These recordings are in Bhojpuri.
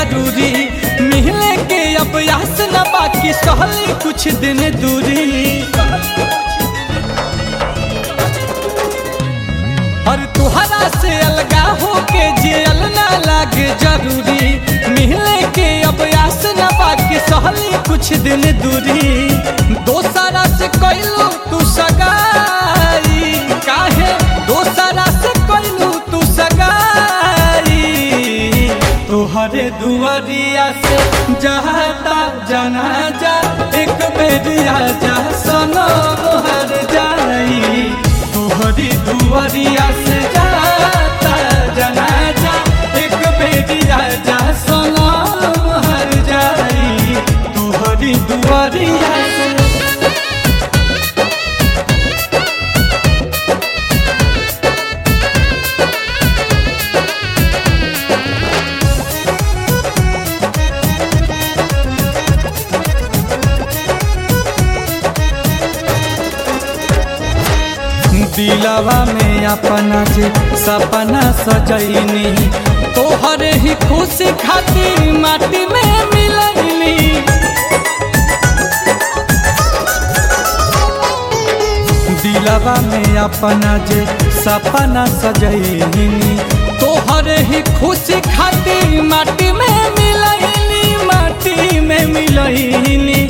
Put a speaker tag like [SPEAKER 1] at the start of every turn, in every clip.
[SPEAKER 1] जरूरी मिलने के अब आस न बाकी सहली कुछ दिन दूरी। और तुहरा से अलगा होके जियल ना लागे जरूरी मिलने के अब आस न बाकी सहली कुछ दिन दूरी। दोसरा से कैलू तू सगाई काहे दोसरा से कैलू तू सगाई। तोहरे दुआरिया से जाता जनाजा एक बेरिया जा सनम हर जाई। तोहरी दुआरिया से जाता जनाजा एक बेरिया जा सनम हर जाई। तोहरी दुआरिया से दिलवा में अपना जे सपना सजैनी तोहरे ही खुशी खातिर माटी में मिलैनी। दिलवा में अपना जे सपना सजैनी तोहरे ही खुशी खातिर माटी में मिलैनी माटी में मिलैनी।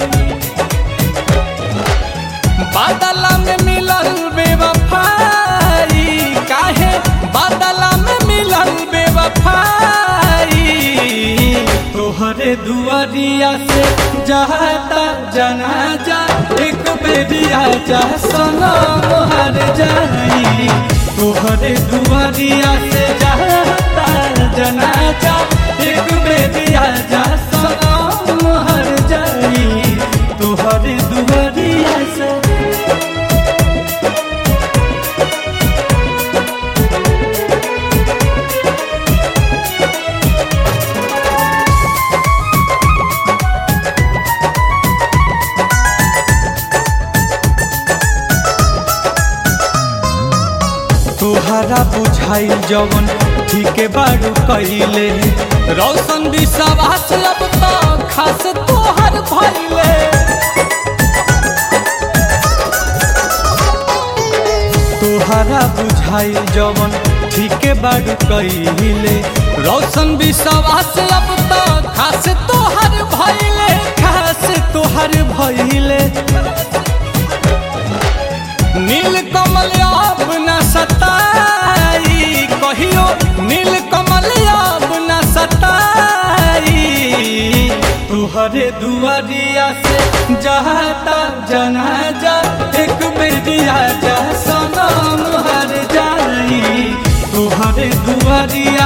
[SPEAKER 1] बादला में मिलल बेवफाई काहे बादला में मिलल बेवफाई। तोहरे दुआरिया से जाता जनाजा एक बेरिया जा सनम हर जाई। तोहरे दुआरिया से जाता जनाजा एक बेरिया जा सनम हर जाई। तोहरे दुआरिया से तोहरा बुझाई जवन ठीक बारू कैले रौशन विश्वास अब तो खास तोहर भइले। तोहरा बुझाई जवन ठीक बारू कैले रौशन विश्वास अब तो खास तोहर भइले खास तोहर भइले। नील कमल अब न सताई कहियो नील कमल अब न सताई। तोहरे दुआरिया से जाता जनाजा एक बेरिया जा सनम हर जाई। तोहरे दुआरिया